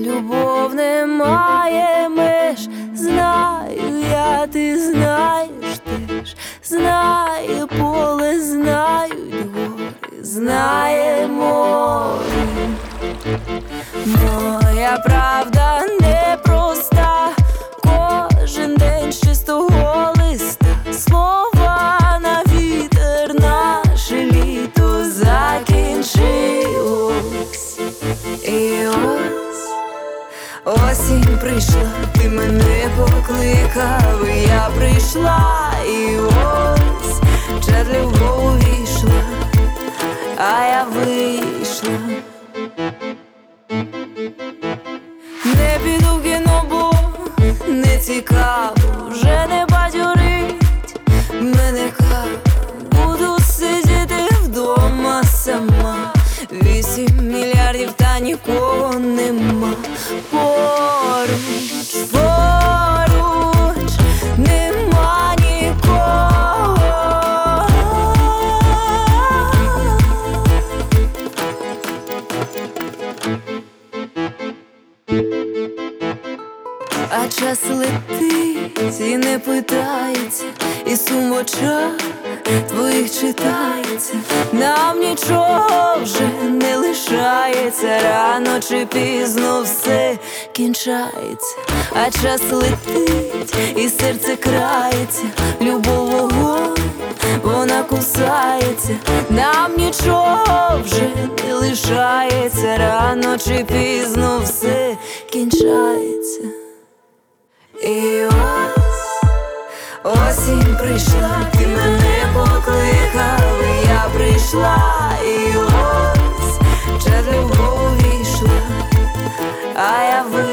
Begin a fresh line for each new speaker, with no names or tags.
Любов не має меж, знаю я, ти знаєш теж. Знає поле, знають гори, знає море. Моя правда непроста, кожен день з чистого листа. Слова на вітер, наше літо закінчилось. І осінь прийшла, ти мене покликав, і я прийшла, і ось час любов увійшла, а я вийшла. Не піду в кіно, бо не цікаво, вже не бадьорить мене кава. Буду сидіти вдома сама, 8 мільярдів та нікого нема. Поруч, поруч нема нікого. А час летить і не питається, і сум в очах твоїх читається. Нам нічого вже не лишається, рано чи пізно все кінчається. А час летить і серце крається, любов вогонь, вона кусається. Нам нічого вже не лишається, рано чи пізно все кінчається. І осінь прийшла, ти мене покликав, і я прийшла, і ось час любов увійшла, а я